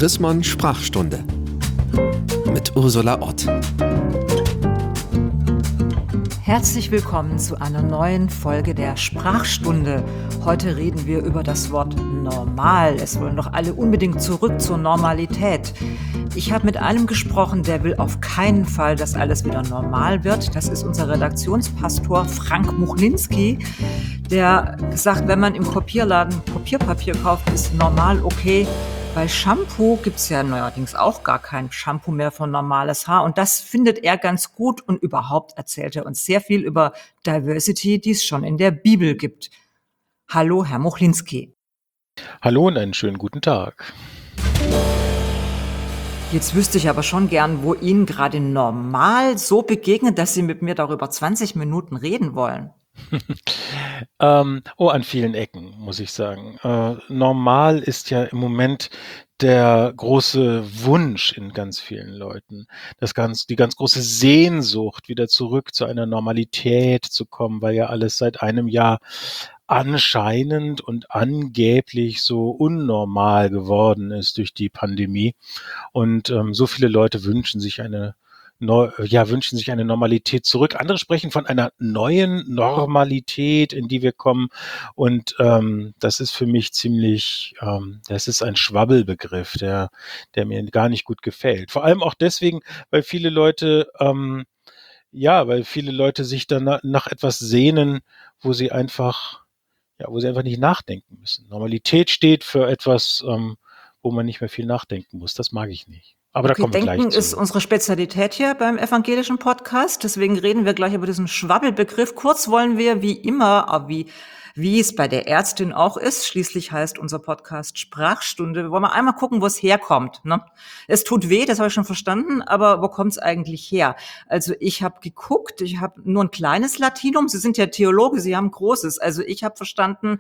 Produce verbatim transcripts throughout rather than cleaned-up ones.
Chrismon Sprachstunde mit Ursula Ott. Herzlich willkommen zu einer neuen Folge der Sprachstunde. Heute reden wir über das Wort normal. Es wollen doch alle unbedingt zurück zur Normalität. Ich habe mit einem gesprochen, der will auf keinen Fall, dass alles wieder normal wird. Das ist unser Redaktionspastor Frank Muchlinski, der sagt, wenn man im Kopierladen Kopierpapier kauft, ist normal okay. Bei Shampoo gibt es ja neuerdings auch gar kein Shampoo mehr für normales Haar. Und das findet er ganz gut. Und überhaupt erzählt er uns sehr viel über Diversity, die es schon in der Bibel gibt. Hallo, Herr Muchlinski. Hallo und einen schönen guten Tag. Jetzt wüsste ich aber schon gern, wo Ihnen gerade normal so begegnet, dass Sie mit mir darüber zwanzig Minuten reden wollen. ähm, oh, an vielen Ecken, muss ich sagen. Äh, normal ist ja im Moment der große Wunsch in ganz vielen Leuten, das ganz, die ganz große Sehnsucht, wieder zurück zu einer Normalität zu kommen, weil ja alles seit einem Jahr anscheinend und angeblich so unnormal geworden ist durch die Pandemie. Und ähm, so viele Leute wünschen sich eine Neu, ja, wünschen sich eine Normalität zurück. Andere sprechen von einer neuen Normalität, in die wir kommen. Und ähm, das ist für mich ziemlich, ähm, das ist ein Schwabbelbegriff, der, der mir gar nicht gut gefällt. Vor allem auch deswegen, weil viele Leute, ähm, ja, weil viele Leute sich dann nach, nach etwas sehnen, wo sie einfach, ja, wo sie einfach nicht nachdenken müssen. Normalität steht für etwas, ähm, wo man nicht mehr viel nachdenken muss. Das mag ich nicht. Aber Okay, da kommen wir Denken gleich zu. ist unsere Spezialität hier beim evangelischen Podcast. Deswegen reden wir gleich über diesen Schwabbelbegriff. Kurz wollen wir wie immer, aber wie, wie es bei der Ärztin auch ist, schließlich heißt unser Podcast Sprachstunde, wollen wir einmal gucken, wo es herkommt. Ne? Es tut weh, das habe ich schon verstanden, aber wo kommt es eigentlich her? Also ich habe geguckt, ich habe nur ein kleines Latinum. Sie sind ja Theologe, Sie haben ein großes. Also ich habe verstanden,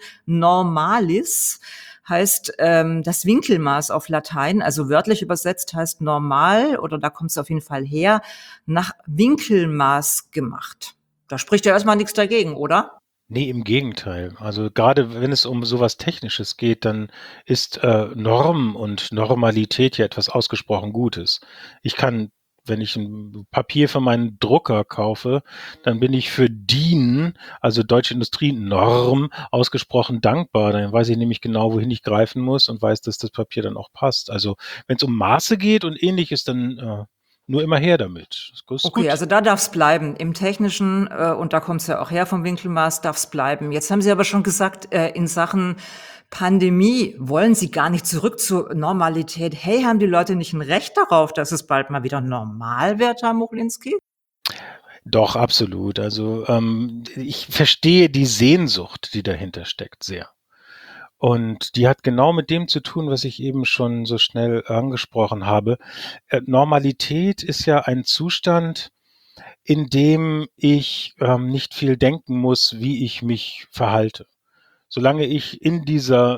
normalis heißt ähm, das Winkelmaß auf Latein, also wörtlich übersetzt heißt normal, oder da kommt es auf jeden Fall her, nach Winkelmaß gemacht. Da spricht ja erstmal nichts dagegen, oder? Nee, im Gegenteil. Also gerade wenn es um sowas Technisches geht, dann ist äh, Norm und Normalität ja etwas ausgesprochen Gutes. Ich kann, wenn ich ein Papier für meinen Drucker kaufe, dann bin ich für D I N, also Deutsche Industrienorm, ausgesprochen dankbar. Dann weiß ich nämlich genau, wohin ich greifen muss und weiß, dass das Papier dann auch passt. Also wenn es um Maße geht und Ähnliches, dann äh, nur immer her damit. Das ist Okay, gut. also da darf es bleiben. Im Technischen, äh, und da kommt es ja auch her vom Winkelmaß, darf es bleiben. Jetzt haben Sie aber schon gesagt, äh, in Sachen Pandemie wollen Sie gar nicht zurück zur Normalität. Hey, haben die Leute nicht ein Recht darauf, dass es bald mal wieder normal wird, Herr Muchlinski? Doch, absolut. Also ähm, ich verstehe die Sehnsucht, die dahinter steckt, sehr. Und die hat genau mit dem zu tun, was ich eben schon so schnell angesprochen habe. Äh, Normalität ist ja ein Zustand, in dem ich ähm, nicht viel denken muss, wie ich mich verhalte. Solange ich in dieser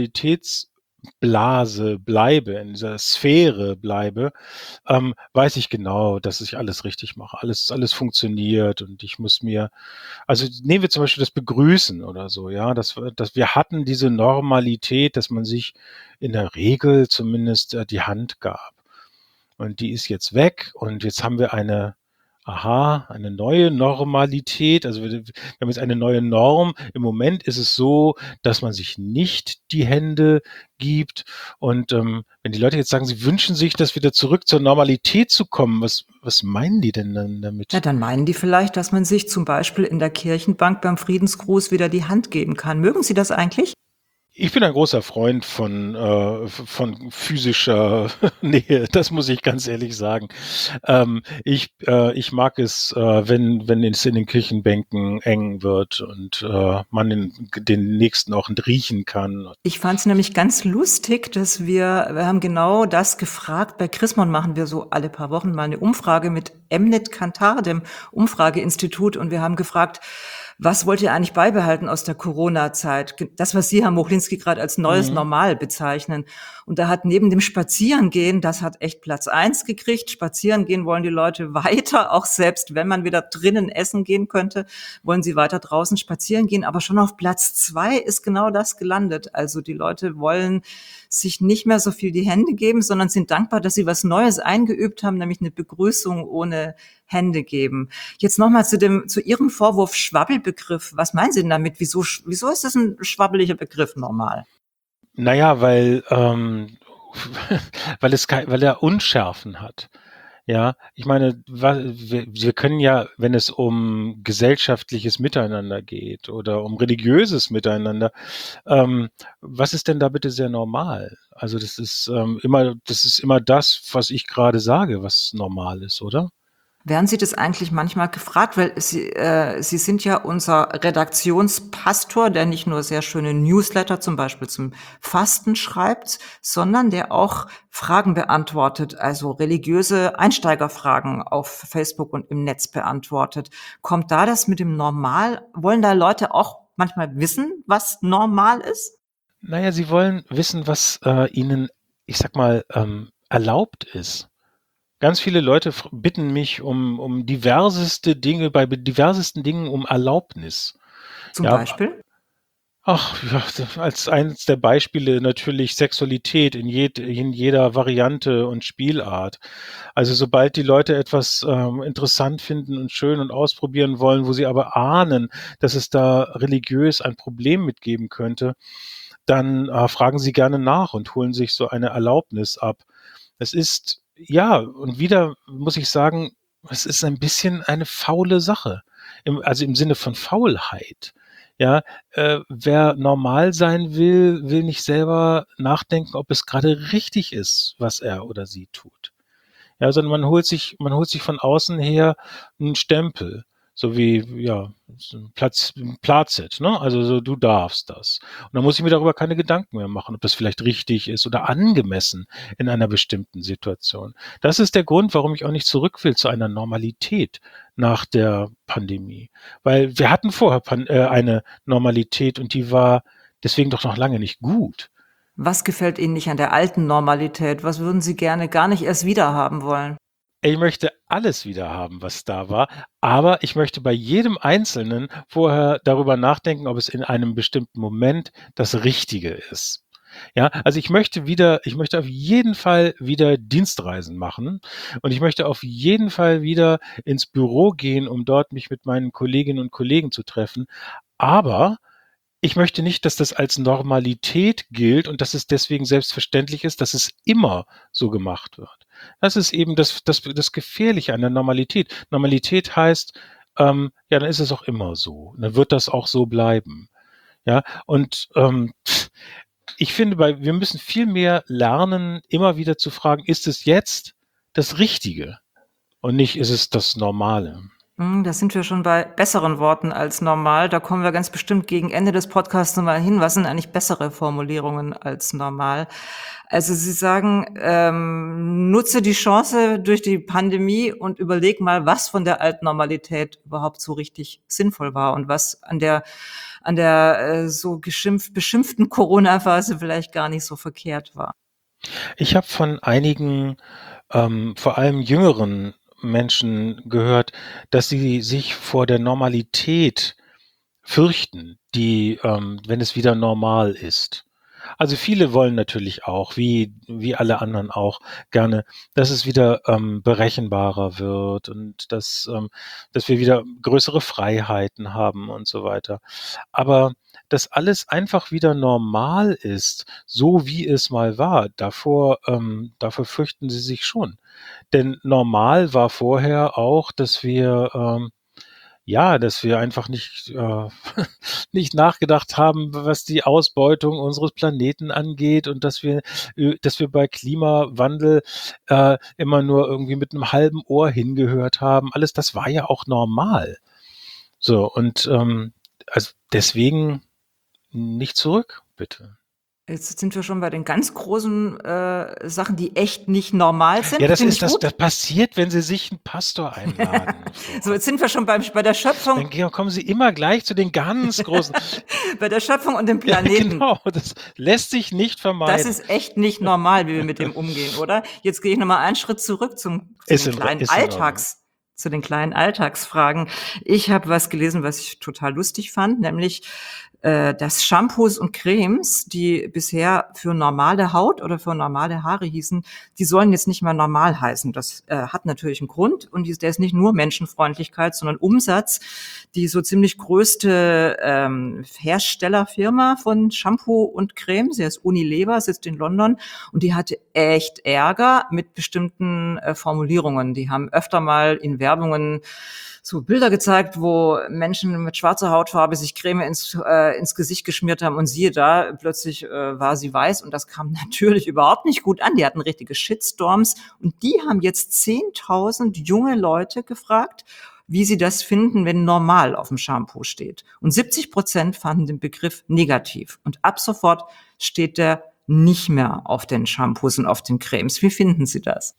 Normalitätsblase bleibe, in dieser Sphäre bleibe, ähm, weiß ich genau, dass ich alles richtig mache. Alles, alles funktioniert und ich muss mir, also nehmen wir zum Beispiel das Begrüßen oder so, ja, dass, wir- dass wir hatten diese Normalität, dass man sich in der Regel zumindest äh, die Hand gab. Und die ist jetzt weg und jetzt haben wir eine, aha, eine neue Normalität. Also wir, wir haben jetzt eine neue Norm. Im Moment ist es so, dass man sich nicht die Hände gibt. Und ähm, wenn die Leute jetzt sagen, sie wünschen sich, das wieder zurück zur Normalität zu kommen, was, was meinen die denn dann damit? Ja, dann meinen die vielleicht, dass man sich zum Beispiel in der Kirchenbank beim Friedensgruß wieder die Hand geben kann. Mögen Sie das eigentlich? Ich bin ein großer Freund von, äh, von physischer Nähe, das muss ich ganz ehrlich sagen. Ähm, ich, äh, ich mag es, äh, wenn, wenn es in den Kirchenbänken eng wird und äh, man den, den Nächsten auch riechen kann. Ich fand es nämlich ganz lustig, dass wir, wir haben genau das gefragt. Bei Chrismon machen wir so alle paar Wochen mal eine Umfrage mit Emnet Kantar, dem Umfrageinstitut, und wir haben gefragt, Was wollt ihr eigentlich beibehalten aus der Corona-Zeit? Ge- Das, was Sie, Herr Mochlinski, gerade als neues Mhm. Normal bezeichnen. Und da hat neben dem Spazierengehen, das hat echt Platz eins gekriegt. Spazierengehen wollen die Leute weiter, auch selbst wenn man wieder drinnen essen gehen könnte, wollen sie weiter draußen spazieren gehen. Aber schon auf Platz zwei ist genau das gelandet. Also die Leute wollen sich nicht mehr so viel die Hände geben, sondern sind dankbar, dass sie was Neues eingeübt haben, nämlich eine Begrüßung ohne Hände geben. Jetzt nochmal zu dem, zu Ihrem Vorwurf Schwabbelbegriff. Was meinen Sie denn damit? Wieso, wieso ist das ein schwabbeliger Begriff normal? Naja, weil, ähm, weil es kei- weil er Unschärfen hat. Ja, ich meine, wa- wir, wir können ja, wenn es um gesellschaftliches Miteinander geht oder um religiöses Miteinander, ähm, was ist denn da bitte sehr normal? Also das ist ähm, immer, das ist immer das, was ich gerade sage, was normal ist, oder? Werden Sie das eigentlich manchmal gefragt? Weil Sie, äh, Sie sind ja unser Redaktionspastor, der nicht nur sehr schöne Newsletter zum Beispiel zum Fasten schreibt, sondern der auch Fragen beantwortet, also religiöse Einsteigerfragen auf Facebook und im Netz beantwortet. Kommt da das mit dem Normal? Wollen da Leute auch manchmal wissen, was normal ist? Naja, sie wollen wissen, was äh, ihnen, ich sag mal, ähm, erlaubt ist. Ganz viele Leute f- bitten mich um, um diverseste Dinge, bei be- diversesten Dingen um Erlaubnis. Zum Ja, Beispiel? ach, ja, als eines der Beispiele natürlich Sexualität in, jed, in jeder Variante und Spielart. Also sobald die Leute etwas ähm, interessant finden und schön und ausprobieren wollen, wo sie aber ahnen, dass es da religiös ein Problem mitgeben könnte, dann äh, fragen sie gerne nach und holen sich so eine Erlaubnis ab. Es ist, ja, und wieder muss ich sagen, es ist ein bisschen eine faule Sache. Im, also im Sinne von Faulheit. Ja, äh, wer normal sein will, will nicht selber nachdenken, ob es gerade richtig ist, was er oder sie tut. Ja, sondern man holt sich, man holt sich von außen her einen Stempel, so wie, ja, so ein Platz, ein Plazet, ne? Also so, du darfst das. Und dann muss ich mir darüber keine Gedanken mehr machen, ob das vielleicht richtig ist oder angemessen in einer bestimmten Situation. Das ist der Grund, warum ich auch nicht zurück will zu einer Normalität nach der Pandemie. Weil wir hatten vorher Pan äh, eine Normalität und die war deswegen doch noch lange nicht gut. Was gefällt Ihnen nicht an der alten Normalität? Was würden Sie gerne gar nicht erst wieder haben wollen? Ich möchte alles wieder haben, was da war, aber ich möchte bei jedem Einzelnen vorher darüber nachdenken, ob es in einem bestimmten Moment das Richtige ist. Ja, also ich möchte wieder, ich möchte auf jeden Fall wieder Dienstreisen machen und ich möchte auf jeden Fall wieder ins Büro gehen, um dort mich mit meinen Kolleginnen und Kollegen zu treffen. Aber ich möchte nicht, dass das als Normalität gilt und dass es deswegen selbstverständlich ist, dass es immer so gemacht wird. Das ist eben das, das, das Gefährliche an der Normalität. Normalität heißt, ähm, ja, dann ist es auch immer so. Dann wird das auch so bleiben. Ja, und ähm, ich finde, bei, wir müssen viel mehr lernen, immer wieder zu fragen, ist es jetzt das Richtige und nicht, ist es das Normale? Hm, da sind wir schon bei besseren Worten als normal. Da kommen wir ganz bestimmt gegen Ende des Podcasts noch mal hin. Was sind eigentlich bessere Formulierungen als normal? Also Sie sagen, ähm, nutze die Chance durch die Pandemie und überleg mal, was von der alten Normalität überhaupt so richtig sinnvoll war und was an der an der äh, so geschimpft, beschimpften Corona-Phase vielleicht gar nicht so verkehrt war. Ich habe von einigen, ähm, vor allem jüngeren Menschen gehört, dass sie sich vor der Normalität fürchten, die, ähm, wenn es wieder normal ist. Also viele wollen natürlich auch, wie, wie alle anderen auch, gerne, dass es wieder ähm, berechenbarer wird und dass, ähm, dass wir wieder größere Freiheiten haben und so weiter. Aber dass alles einfach wieder normal ist, so wie es mal war, davor, ähm, davor fürchten sie sich schon. Denn normal war vorher auch, dass wir ähm, ja, dass wir einfach nicht, äh, nicht nachgedacht haben, was die Ausbeutung unseres Planeten angeht und dass wir, äh, dass wir bei Klimawandel äh, immer nur irgendwie mit einem halben Ohr hingehört haben. Alles das war ja auch normal. So, und ähm, also deswegen nicht zurück, bitte. Jetzt sind wir schon bei den ganz großen, äh, Sachen, die echt nicht normal sind. Ja, das Finde ist ich das gut. das passiert, wenn Sie sich 'n Pastor einladen, So, Frau jetzt sind wir schon beim bei der Schöpfung Dann ge kommen Sie immer gleich zu den ganz großen. bei der Schöpfung und dem Ja, Planeten. genau, das lässt sich nicht Das vermeiden. ist echt nicht normal, wie wir mit dem umgehen, oder? Jetzt gehe ich noch mal einen Schritt zurück zum zu Ist den in Ro kleinen ist in Ordnung. Alltags zu den kleinen Alltagsfragen. Ich habe was gelesen, was ich total lustig fand, nämlich, äh, dass Shampoos und Cremes, die bisher für normale Haut oder für normale Haare hießen, die sollen jetzt nicht mehr normal heißen. Das, äh, hat natürlich einen Grund und dies der ist nicht nur Menschenfreundlichkeit, sondern Umsatz. Die so ziemlich größte, ähm, Herstellerfirma von Shampoo und Creme, sie heißt Unilever, sitzt in London und die hatte echt Ärger mit bestimmten, äh, Formulierungen. Die haben öfter mal in Werbungen so Bilder gezeigt, wo Menschen mit schwarzer Hautfarbe sich Creme ins, äh, ins Gesicht geschmiert haben und siehe da, plötzlich äh, war sie weiß und das kam natürlich überhaupt nicht gut an. Die hatten richtige Shitstorms und die haben jetzt zehntausend junge Leute gefragt, wie sie das finden, wenn normal auf dem Shampoo steht. Und siebzig Prozent fanden den Begriff negativ. Und ab sofort steht der nicht mehr auf den Shampoos und auf den Cremes. Wie finden Sie das?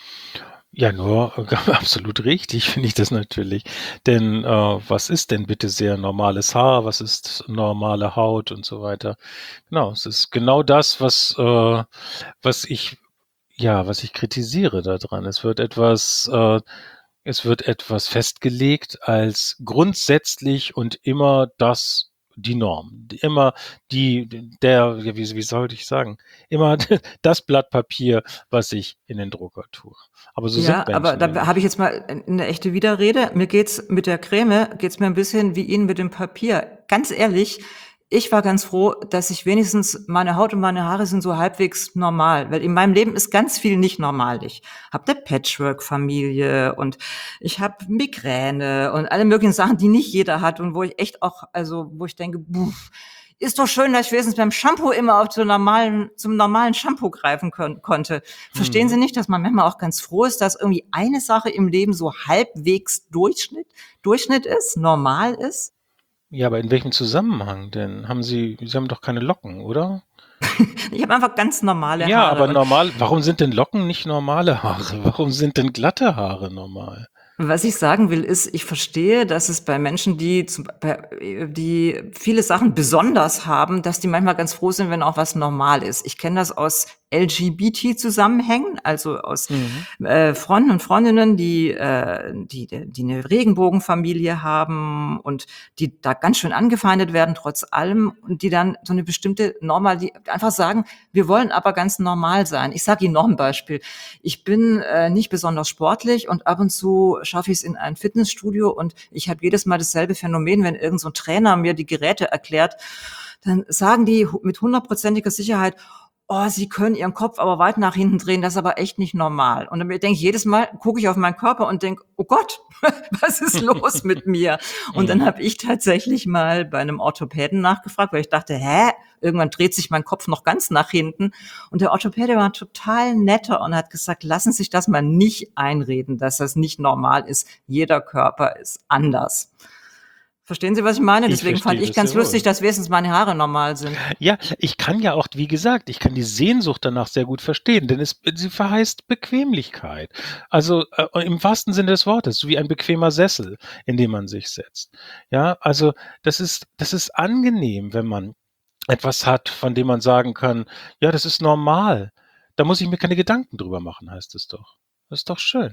Ja, nur absolut richtig finde ich das natürlich. Denn, äh, was ist denn bitte sehr normales Haar? Was ist normale Haut und so weiter? Genau, es ist genau das, was, äh was ich ja, was ich kritisiere da dran. Es wird etwas äh, es wird etwas festgelegt als grundsätzlich und immer das die Norm. Immer die der ja, wie wie sollte ich sagen? Immer das Blatt Papier, was ich in den Drucker tue. Aber so sind Ja, aber Menschen ja da habe ich nicht. jetzt mal eine echte Widerrede. Mir geht's mit der Creme geht's mir ein bisschen wie Ihnen mit dem Papier. Ganz ehrlich, ich war ganz froh, dass ich wenigstens meine Haut und meine Haare sind so halbwegs normal, weil in meinem Leben ist ganz viel nicht normal. Ich habe 'ne Patchwork-Familie und ich habe Migräne und alle möglichen Sachen, die nicht jeder hat und wo ich echt auch also, wo ich denke: „Buff, ist doch schön, dass ich wenigstens beim Shampoo immer auf zur normalen zum normalen Shampoo greifen könn konnte." Verstehen Sie Mhm. nicht, dass man manchmal auch ganz froh ist, dass irgendwie eine Sache im Leben so halbwegs Durchschnitt Durchschnitt ist, normal ist? Ja, aber in welchem Zusammenhang denn? Haben Sie Sie haben doch keine Locken, oder? Ich habe einfach ganz normale Ja, Haare aber und normal warum sind denn Locken nicht normale Haare? Warum sind denn glatte Haare normal? was ich sagen will, ist, ich verstehe, dass es bei Menschen, die zum bei äh, die viele Sachen besonders haben, dass die manchmal ganz froh sind, wenn auch was normal ist. Ich kenne das aus L G B T-Zusammenhängen, also aus, Mhm. äh, Freunden und Freundinnen, die, äh die die 'ne Regenbogenfamilie haben und die da ganz schön angefeindet werden trotz allem und die dann so 'ne bestimmte normal die einfach sagen: „Wir wollen aber ganz normal sein." Ich sage Ihnen noch 'n Beispiel. Ich bin, äh, nicht besonders sportlich und ab und zu schaffe ich's in ein Fitnessstudio und ich habe jedes Mal dasselbe Phänomen, wenn irgend so 'n Trainer mir die Geräte erklärt, dann sagen die hu mit hundertprozentiger Sicherheit: „Oh, Sie können Ihren Kopf aber weit nach hinten drehen, das ist aber echt nicht normal." Und dann denke ich jedes Mal gucke ich auf meinen Körper und denke: „Oh Gott, was ist los mit mir?" Und dann Mhm. habe ich tatsächlich mal bei 'nem Orthopäden nachgefragt, weil ich dachte: „Hä, irgendwann dreht sich mein Kopf noch ganz nach hinten." Und der Orthopäde war total netter und hat gesagt: „Lassen Sie sich das mal nicht einreden, dass das nicht normal ist. Jeder Körper ist anders." Verstehen Sie, was ich meine? Ich Deswegen fand verstehe ich das ganz sehr lustig, wohl. dass wenigstens meine Haare normal sind. Ja, ich kann ja auch wie gesagt, ich kann die Sehnsucht danach sehr gut verstehen, denn es sie verheißt Bequemlichkeit. Also, äh, im wahrsten Sinne des Wortes, wie ein bequemer Sessel, in den man sich setzt. Ja, also, das ist das ist angenehm, wenn man etwas hat, von dem man sagen kann: „Ja, das ist normal. Da muss ich mir keine Gedanken drüber machen“, heißt es doch. Das ist doch schön.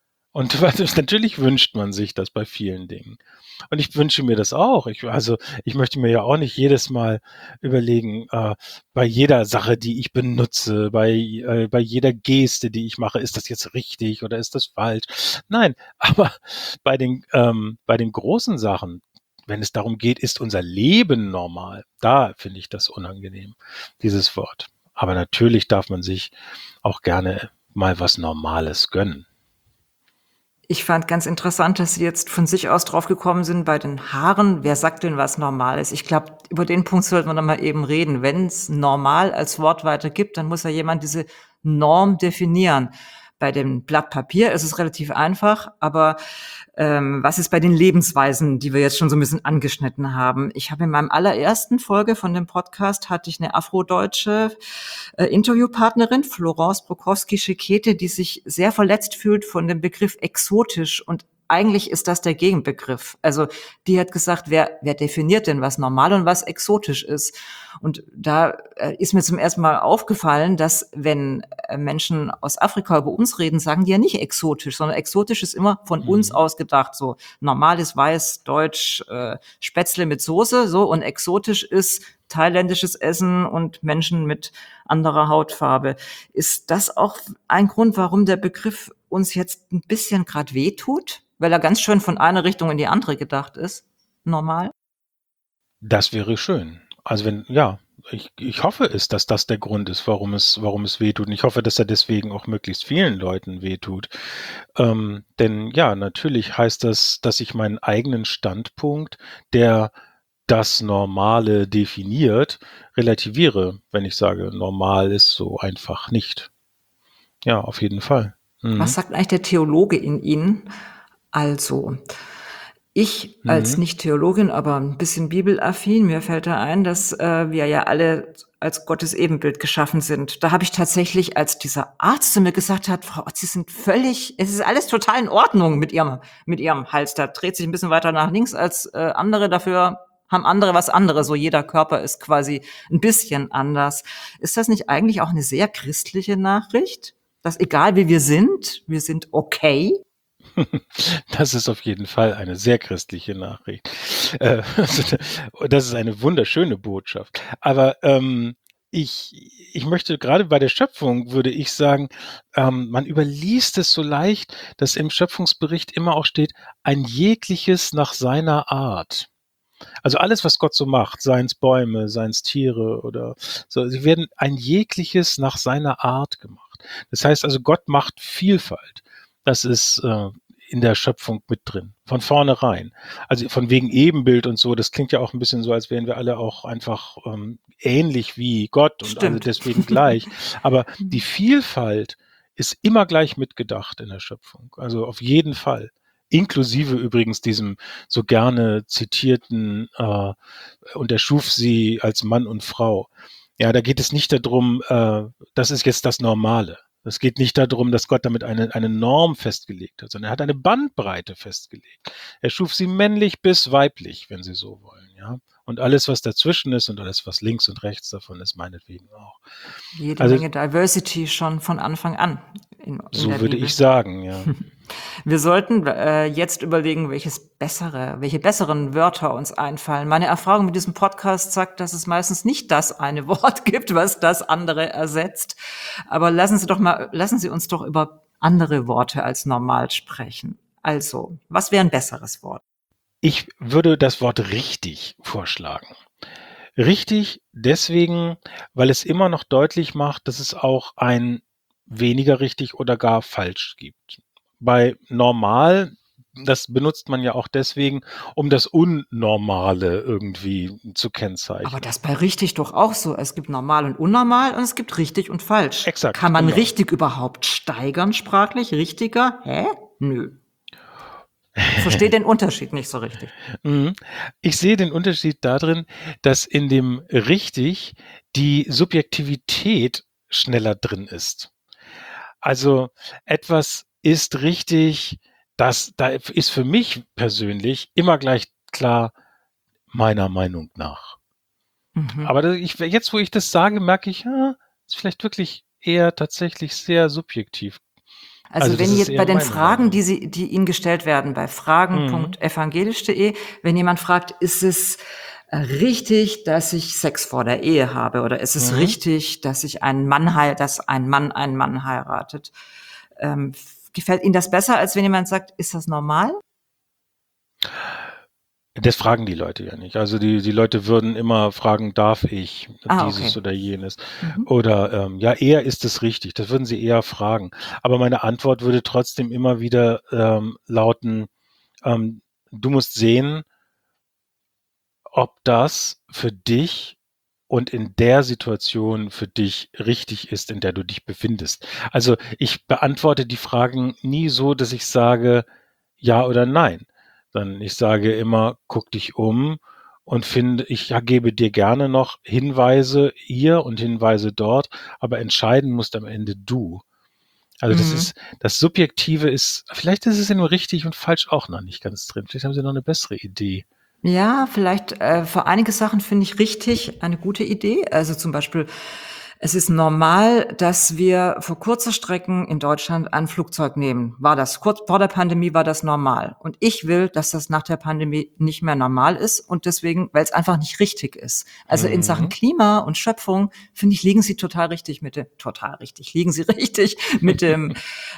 Und was ist natürlich wünscht man sich das bei vielen Dingen. Und ich wünsche mir das auch. Ich also, ich möchte mir ja auch nicht jedes Mal überlegen, äh, bei jeder Sache, die ich benutze, bei äh, bei jeder Geste, die ich mache, ist das jetzt richtig oder ist das falsch? Nein, aber bei den ähm, bei den großen Sachen, wenn es darum geht, ist unser Leben normal? Da finde ich das unangenehm, dieses Wort. Aber natürlich darf man sich auch gerne mal was Normales gönnen. Ich fand ganz interessant, dass Sie jetzt von sich aus drauf gekommen sind bei den Haaren. Wer sagt denn, was normal ist? Ich glaube, über den Punkt sollten wir noch mal eben reden. Wenn's normal als Wort weiter gibt, dann muss ja jemand diese Norm definieren. Bei dem Blatt Papier ist es relativ einfach, aber ähm, was ist bei den Lebensweisen, die wir jetzt schon so ein bisschen angeschnitten haben? Ich habe in meinem allerersten Folge von dem Podcast hatte ich eine afrodeutsche äh, Interviewpartnerin, Florence Brokowski-Schekete, die sich sehr verletzt fühlt von dem Begriff exotisch, und eigentlich ist das der Gegenbegriff. Also die hat gesagt, wer, wer definiert denn, was normal und was exotisch ist? Und da äh, ist mir zum ersten Mal aufgefallen, dass wenn äh, Menschen aus Afrika über uns reden, sagen die ja nicht exotisch, sondern exotisch ist immer von Mhm. uns ausgedacht. So normales Weiß, Deutsch, äh, Spätzle mit Soße, so, und exotisch ist thailändisches Essen und Menschen mit anderer Hautfarbe. Ist das auch ein Grund, warum der Begriff uns jetzt ein bisschen gerade wehtut? Weil er ganz schön von einer Richtung in die andere gedacht ist. Normal. Das wäre schön. Also wenn, ja, ich, ich hoffe es, dass das der Grund ist, warum es, warum es wehtut. Und ich hoffe, dass er deswegen auch möglichst vielen Leuten wehtut. Ähm, denn ja, natürlich heißt das, dass ich meinen eigenen Standpunkt, der das Normale definiert, relativiere, wenn ich sage, normal ist so einfach nicht. Ja, auf jeden Fall. Mhm. Was sagt eigentlich der Theologe in Ihnen? Also, ich als Mhm. Nicht-Theologin, aber ein bisschen bibelaffin, mir fällt da ein, dass äh, wir ja alle als Gottes Ebenbild geschaffen sind. Da habe ich tatsächlich, als dieser Arzt zu mir gesagt hat, Frau Ott, Sie sind völlig, es ist alles total in Ordnung mit Ihrem, mit Ihrem Hals. Da dreht sich ein bisschen weiter nach links als äh, andere, dafür haben andere was anderes. So jeder Körper ist quasi ein bisschen anders. Ist das nicht eigentlich auch eine sehr christliche Nachricht? Dass egal wie wir sind, wir sind okay? Das ist auf jeden Fall eine sehr christliche Nachricht. Äh, Das ist eine wunderschöne Botschaft. Aber ähm, ich, ich möchte gerade bei der Schöpfung, würde ich sagen, ähm, man überliest es so leicht, dass im Schöpfungsbericht immer auch steht, ein jegliches nach seiner Art. Also alles, was Gott so macht, seien es Bäume, seien es Tiere oder so, sie werden ein jegliches nach seiner Art gemacht. Das heißt also, Gott macht Vielfalt. Das ist äh, in der Schöpfung mit drin, von vornherein. Also von wegen Ebenbild und so, das klingt ja auch ein bisschen so, als wären wir alle auch einfach ähm, ähnlich wie Gott und alle Stimmt. deswegen gleich. Aber die Vielfalt ist immer gleich mitgedacht in der Schöpfung. Also auf jeden Fall. Inklusive übrigens diesem so gerne zitierten, äh, und er schuf sie als Mann und Frau. Ja, da geht es nicht darum, äh, das ist jetzt das Normale. Es geht nicht darum, dass Gott damit eine, eine Norm festgelegt hat, sondern er hat eine Bandbreite festgelegt. Er schuf sie männlich bis weiblich, wenn Sie so wollen, ja. Und alles, was dazwischen ist und alles, was links und rechts davon ist, meinetwegen auch. Jede Also Menge Diversity schon von Anfang an in, in so der würde Bibel. ich sagen, ja. Wir sollten äh, jetzt überlegen, welches bessere, welche besseren Wörter uns einfallen. Meine Erfahrung mit diesem Podcast sagt, dass es meistens nicht das eine Wort gibt, was das andere ersetzt. Aber lassen Sie doch mal, lassen Sie uns doch über andere Worte als normal sprechen. Also, was wäre ein besseres Wort? Ich würde das Wort richtig vorschlagen. Richtig deswegen, weil es immer noch deutlich macht, dass es auch ein weniger richtig oder gar falsch gibt. Bei normal, das benutzt man ja auch deswegen, um das Unnormale irgendwie zu kennzeichnen. Aber das bei richtig doch auch so. Es gibt normal und unnormal und es gibt richtig und falsch. Exakt, Kann man genau. richtig überhaupt steigern sprachlich? Richtiger? Hä? Nö. Ich verstehe den Unterschied nicht so richtig. Mhm. Ich sehe den Unterschied darin, dass in dem richtig die Subjektivität schneller drin ist. Also etwas ist richtig, das, da ist für mich persönlich immer gleich klar, meiner Meinung nach. Mhm. Aber da- ich, jetzt, wo ich das sage, merke ich, ja, ist vielleicht wirklich eher tatsächlich sehr subjektiv. Also, Also das wenn ist jetzt eher bei den meine Fragen, Meinung. die Sie, die Ihnen gestellt werden, bei fragen punkt evangelisch punkt de, wenn jemand fragt, ist es äh, richtig, dass ich Sex vor der Ehe habe, oder ist es Mhm. richtig, dass ich einen Mann heir- dass ein Mann einen Mann heiratet? Ähm, f- gefällt Ihnen das besser, als wenn jemand sagt, ist das normal? Das fragen die Leute ja nicht. Also die, die Leute würden immer fragen, darf ich Ah, dieses okay. oder jenes? Mhm. Oder ähm, ja, eher ist es richtig. Das würden sie eher fragen. Aber meine Antwort würde trotzdem immer wieder ähm, lauten, ähm, du musst sehen, ob das für dich und in der Situation für dich richtig ist, in der du dich befindest. Also ich beantworte die Fragen nie so, dass ich sage ja oder nein, sondern ich sage immer, guck dich um und finde, ich ja, gebe dir gerne noch Hinweise hier und Hinweise dort, aber entscheiden musst am Ende du. Also das Mhm. ist, das Subjektive ist, vielleicht ist es ja nur richtig und falsch auch noch nicht ganz drin. Vielleicht haben sie noch eine bessere Idee. Ja, vielleicht äh, für einige Sachen finde ich richtig eine gute Idee. Also zum Beispiel, es ist normal, dass wir für kurze Strecken in Deutschland ein Flugzeug nehmen. War das kurz vor der Pandemie, war das normal. Und ich will, dass das nach der Pandemie nicht mehr normal ist und deswegen, weil es einfach nicht richtig ist. Also in Sachen Mhm. Klima und Schöpfung, finde ich, liegen Sie total richtig mit dem, total richtig, liegen Sie richtig mit dem,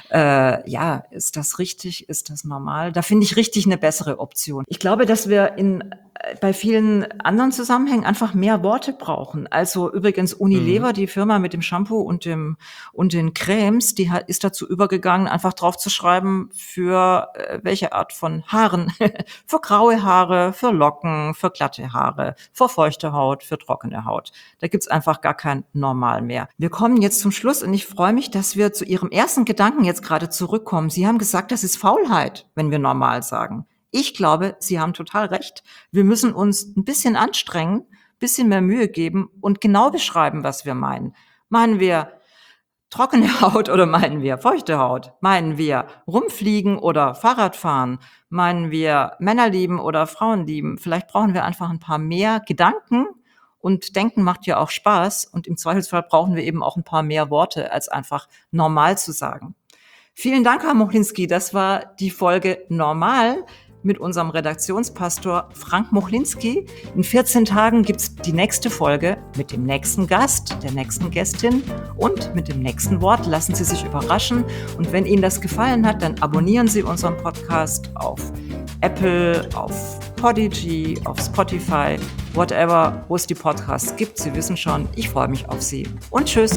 äh, ja, ist das richtig, ist das normal? Da finde ich richtig eine bessere Option. Ich glaube, dass wir in äh, bei vielen anderen Zusammenhängen einfach mehr Worte brauchen. Also übrigens Unilever, Mhm. die Firma mit dem Shampoo und dem und den Cremes, die hat, ist dazu übergegangen, einfach drauf zu schreiben, für äh, welche Art von Haaren. Für graue Haare, für Locken, für glatte Haare, für feuchte Haut, für trockene Haut. Da gibt's einfach gar kein Normal mehr. Wir kommen jetzt zum Schluss und ich freue mich, dass wir zu Ihrem ersten Gedanken jetzt gerade zurückkommen. Sie haben gesagt, das ist Faulheit, wenn wir normal sagen. Ich glaube, Sie haben total recht. Wir müssen uns ein bisschen anstrengen, ein bisschen mehr Mühe geben und genau beschreiben, was wir meinen. Meinen wir trockene Haut oder meinen wir feuchte Haut? Meinen wir rumfliegen oder Fahrradfahren? Meinen wir Männer lieben oder Frauen lieben? Vielleicht brauchen wir einfach ein paar mehr Gedanken und Denken macht ja auch Spaß und im Zweifelsfall brauchen wir eben auch ein paar mehr Worte, als einfach normal zu sagen. Vielen Dank, Herr Mochlinski. Das war die Folge Normal mit unserem Redaktionspastor Frank Mochlinski. In vierzehn Tagen gibt's die nächste Folge mit dem nächsten Gast, der nächsten Gästin und mit dem nächsten Wort. Lassen Sie sich überraschen. Und wenn Ihnen das gefallen hat, dann abonnieren Sie unseren Podcast auf Apple, auf Podigy, auf Spotify, whatever, wo es die Podcasts gibt. Sie wissen schon, ich freue mich auf Sie. Und tschüss.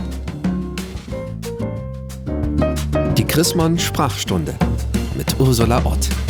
Die Chrismon Sprachstunde mit Ursula Ott.